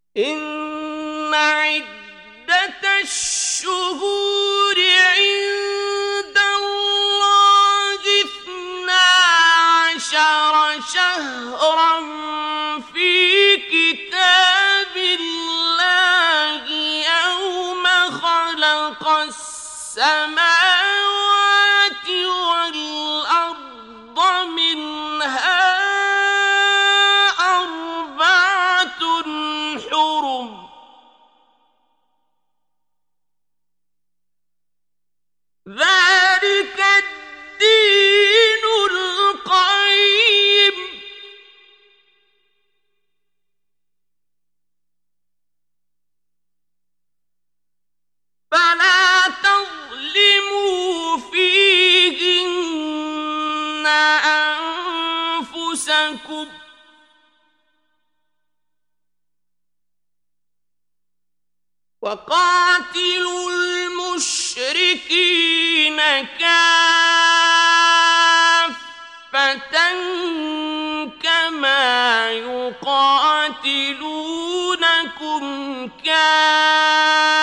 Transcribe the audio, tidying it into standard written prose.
إن عدة الشهور عند الله 12 شهرا في كتاب الله يوم خلق السماوات والأرض منها أربعة حرم ذلك الدين القيم فلا تظلموا فيهن أنفسكم وقاتلوا المشركين كافة كما يقاتلونكم كافة